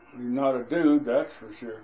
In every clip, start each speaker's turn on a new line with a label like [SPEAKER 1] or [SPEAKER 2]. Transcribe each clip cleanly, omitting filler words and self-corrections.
[SPEAKER 1] You're not a dude, that's for sure.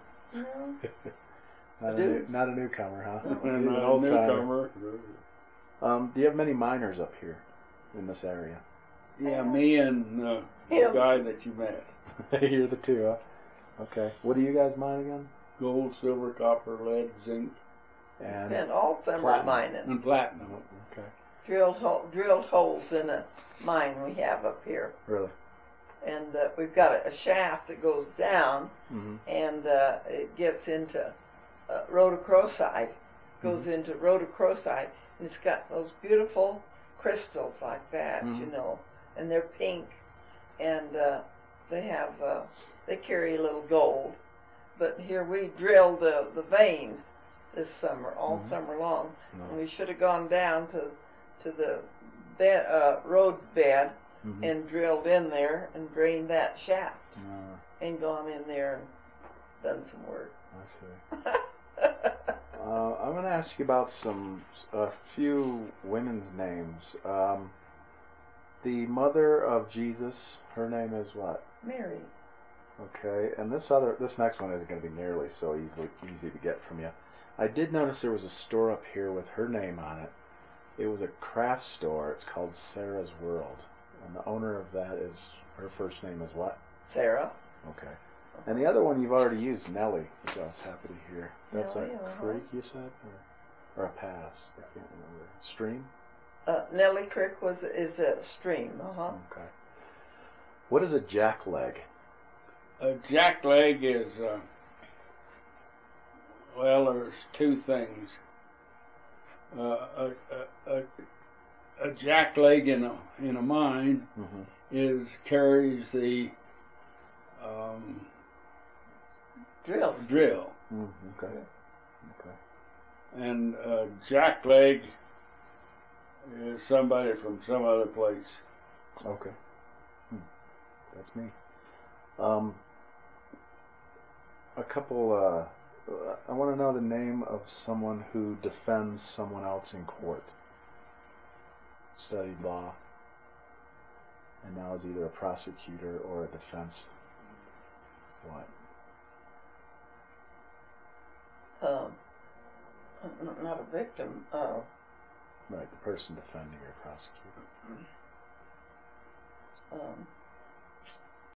[SPEAKER 2] Not a newcomer, huh?
[SPEAKER 1] And
[SPEAKER 2] He's an
[SPEAKER 1] a
[SPEAKER 2] old
[SPEAKER 1] newcomer.
[SPEAKER 2] Do you have many miners up here in this area?
[SPEAKER 1] Yeah, me and the guy that you met.
[SPEAKER 2] You're the two, huh? Okay. What do you guys mine again?
[SPEAKER 1] Gold, silver, copper, lead, zinc,
[SPEAKER 2] And
[SPEAKER 3] Spent all summer
[SPEAKER 2] platinum.
[SPEAKER 3] mining.
[SPEAKER 1] and platinum.
[SPEAKER 2] Okay.
[SPEAKER 3] Drilled holes in a mine we have up here.
[SPEAKER 2] Really?
[SPEAKER 3] And we've got a shaft that goes down,
[SPEAKER 2] Mm-hmm.
[SPEAKER 3] and it gets into rhodochrosite, goes into rhodochrosite, and it's got those beautiful crystals like that, you know, and they're pink, and they carry a little gold. But here we drilled the vein this summer, all summer long, and we should have gone down to the road bed and drilled in there and drained that shaft and gone in there and done some work.
[SPEAKER 2] I see. I'm going to ask you about a few women's names. The mother of Jesus, her name is what?
[SPEAKER 3] Mary.
[SPEAKER 2] Okay, and this next one isn't going to be nearly so easy to get from you. I did notice there was a store up here with her name on it. It was a craft store. It's called Sarah's World, and the owner of that her first name is what?
[SPEAKER 3] Sarah.
[SPEAKER 2] Okay. And the other one you've already used, Nellie, which I was happy to hear. That's
[SPEAKER 3] Nellie,
[SPEAKER 2] a creek, you said, or a pass? I can't remember. Stream?
[SPEAKER 3] Nellie Creek is a stream.
[SPEAKER 2] Okay. What is a jackleg?
[SPEAKER 1] A jackleg is, well, there's two things. A jackleg in a mine carries the drill.
[SPEAKER 2] Okay.
[SPEAKER 1] And jackleg is somebody from some other place.
[SPEAKER 2] Okay. That's me. A couple, I want to know the name of someone who defends someone else in court. Studied law, and now is either a prosecutor or a defense. What?
[SPEAKER 3] Not a victim.
[SPEAKER 2] Right, the person defending or prosecuting.